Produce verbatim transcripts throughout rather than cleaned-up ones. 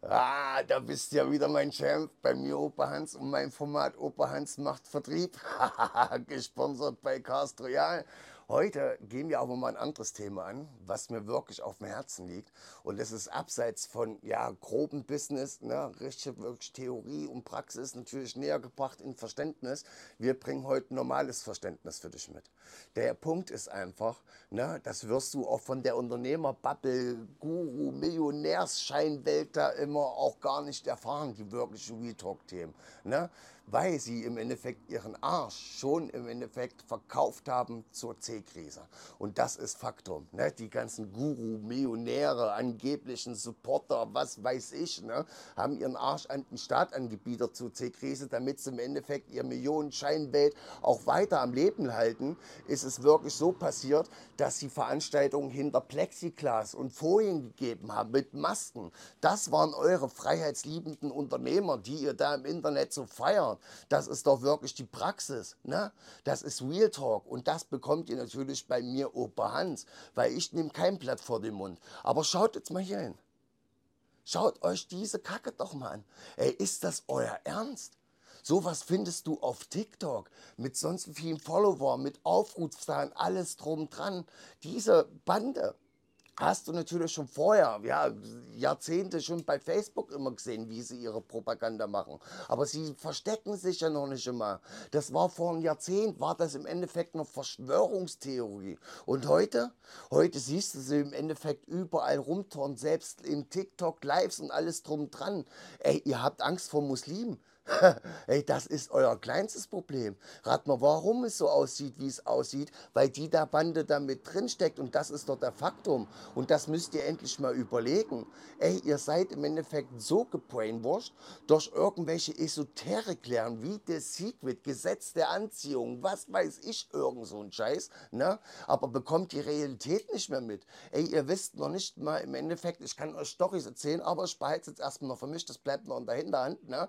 Ah, da bist du ja wieder mein Champ. Bei mir Opa Hans und mein Format Opa Hans macht Vertrieb. Gesponsert bei Cast Royal. Heute gehen wir aber mal ein anderes Thema an, was mir wirklich auf dem Herzen liegt. Und das ist abseits von ja, groben Business, ne, richtig wirklich Theorie und Praxis natürlich näher gebracht in Verständnis. Wir bringen heute normales Verständnis für dich mit. Der Punkt ist einfach, ne, das wirst du auch von der Unternehmerbubble, Guru, Millionärsscheinwelt da immer auch gar nicht erfahren, die wirklichen Real Talk-Themen. Ne? Weil sie im Endeffekt ihren Arsch schon im Endeffekt verkauft haben zur C-Krise. Und das ist Faktum. Ne? Die ganzen Guru, Millionäre, angeblichen Supporter, was weiß ich, ne? haben ihren Arsch an den Staat angebietet zur C-Krise, damit sie im Endeffekt ihr Millionenscheinwelt auch weiter am Leben halten. Ist es wirklich so passiert, dass sie Veranstaltungen hinter Plexiglas und Folien gegeben haben mit Masken. Das waren eure freiheitsliebenden Unternehmer, die ihr da im Internet so feiert. Das ist doch wirklich die Praxis. Ne? Das ist Real Talk und das bekommt ihr natürlich bei mir Opa Hans, weil ich nehme kein Blatt vor den Mund. Aber schaut jetzt mal hier hin. Schaut euch diese Kacke doch mal an. Ey, ist das euer Ernst? Sowas findest du auf TikTok mit sonst vielen Follower, mit Aufrufszahlen, alles drum dran. Diese Bande hast du natürlich schon vorher, ja, Jahrzehnte schon bei Facebook immer gesehen, wie sie ihre Propaganda machen. Aber sie verstecken sich ja noch nicht immer. Das war vor einem Jahrzehnt, war das im Endeffekt noch Verschwörungstheorie. Und heute? Heute siehst du sie im Endeffekt überall rumturnen, selbst in TikTok, Lives und alles drum dran. Ey, ihr habt Angst vor Muslimen. Ey, das ist euer kleinstes Problem. Rat mal, warum es so aussieht, wie es aussieht, weil die der Bande da mit drin steckt und das ist doch der Faktum. Und das müsst ihr endlich mal überlegen. Ey, ihr seid im Endeffekt so gebrainwashed durch irgendwelche Esoteriklehren wie The Secret, Gesetz der Anziehung, was weiß ich, irgend so ein Scheiß, ne? Aber bekommt die Realität nicht mehr mit. Ey, ihr wisst noch nicht mal im Endeffekt, ich kann euch Storys erzählen, aber ich behalte es jetzt erstmal noch für mich, das bleibt noch in der Hinterhand, ne?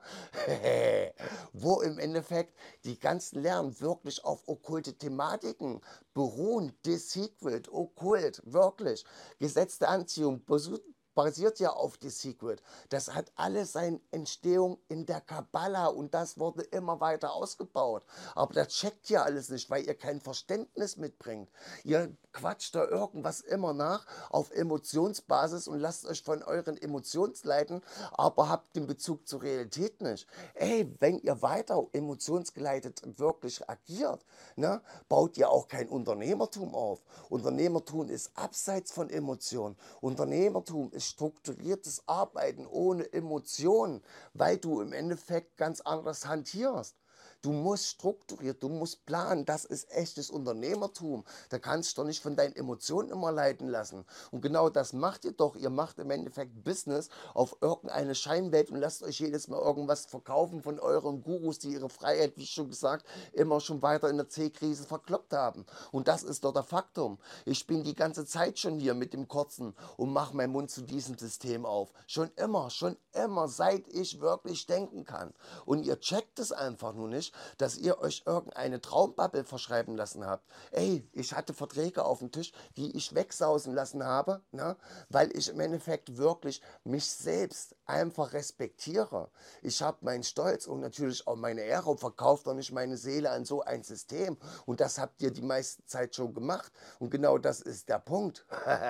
Wo im Endeffekt die ganzen Lernen wirklich auf okkulte Thematiken beruhen. The Secret, okkult, wirklich. Gesetz der Anziehung basiert ja auf The Secret. Das hat alles seine Entstehung in der Kabbala und das wurde immer weiter ausgebaut. Aber das checkt ihr alles nicht, weil ihr kein Verständnis mitbringt. Ihr quatscht da irgendwas immer nach auf Emotionsbasis und lasst euch von euren Emotionen leiten, aber habt den Bezug zur Realität nicht. Ey, wenn ihr weiter emotionsgeleitet wirklich agiert, ne, baut ihr auch kein Unternehmertum auf. Unternehmertum ist abseits von Emotionen. Unternehmertum ist strukturiertes Arbeiten ohne Emotionen, weil du im Endeffekt ganz anders hantierst. Du musst strukturiert, du musst planen, das ist echtes Unternehmertum. Da kannst du doch nicht von deinen Emotionen immer leiten lassen. Und genau das macht ihr doch. Ihr macht im Endeffekt Business auf irgendeine Scheinwelt und lasst euch jedes Mal irgendwas verkaufen von euren Gurus, die ihre Freiheit, wie schon gesagt, immer schon weiter in der C-Krise verkloppt haben. Und das ist doch der Faktum. Ich bin die ganze Zeit schon hier mit dem Kurzen und mache meinen Mund zu diesem System auf. Schon immer, schon immer, seit ich wirklich denken kann. Und ihr checkt es einfach nur nicht, dass ihr euch irgendeine Traumbubble verschreiben lassen habt. Ey, ich hatte Verträge auf dem Tisch, die ich wegsausen lassen habe, ne? Weil ich im Endeffekt wirklich mich selbst einfach respektiere. Ich habe meinen Stolz und natürlich auch meine Ehre und verkaufe doch nicht meine Seele an so ein System. Und das habt ihr die meiste Zeit schon gemacht. Und genau das ist der Punkt.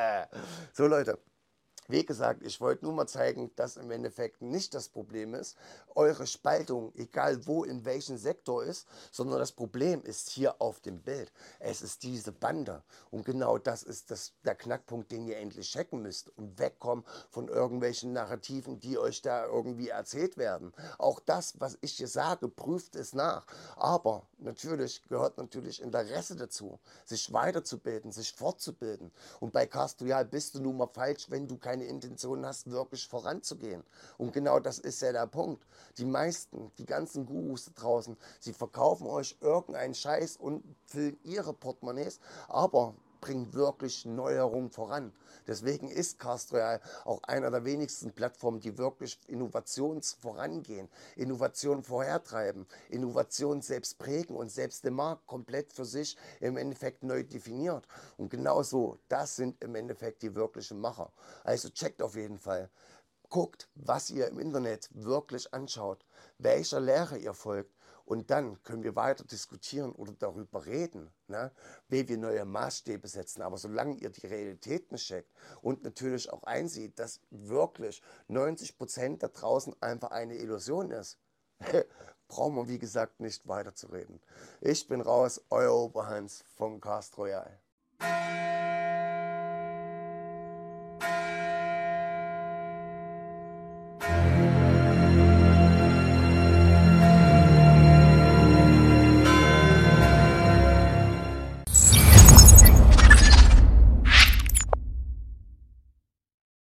So Leute. Wie gesagt, ich wollte nur mal zeigen, dass im Endeffekt nicht das Problem ist, eure Spaltung, egal wo, in welchem Sektor ist, sondern das Problem ist hier auf dem Bild. Es ist diese Bande. Und genau das ist das, der Knackpunkt, den ihr endlich checken müsst und wegkommen von irgendwelchen Narrativen, die euch da irgendwie erzählt werden. Auch das, was ich hier sage, prüft es nach. Aber natürlich gehört natürlich Interesse dazu, sich weiterzubilden, sich fortzubilden. Und bei Castoreal bist du nun mal falsch, wenn du keine Intention hast, wirklich voranzugehen. Und genau das ist ja der Punkt. Die meisten, die ganzen Gurus da draußen, sie verkaufen euch irgendeinen Scheiß und füllen ihre Portemonnaies, aber bringen wirklich Neuerungen voran. Deswegen ist Cast Royal auch einer der wenigsten Plattformen, die wirklich Innovations vorangehen, Innovation vorhertreiben, Innovation selbst prägen und selbst den Markt komplett für sich im Endeffekt neu definiert. Und genau so, das sind im Endeffekt die wirklichen Macher. Also checkt auf jeden Fall. guckt, was ihr im Internet wirklich anschaut, welcher Lehre ihr folgt. Und dann können wir weiter diskutieren oder darüber reden, ne, wie wir neue Maßstäbe setzen. Aber solange ihr die Realität nicht checkt und natürlich auch einsieht, dass wirklich neunzig Prozent da draußen einfach eine Illusion ist, brauchen wir wie gesagt nicht weiterzureden. Ich bin raus, euer Opa Hans von Cast Royal.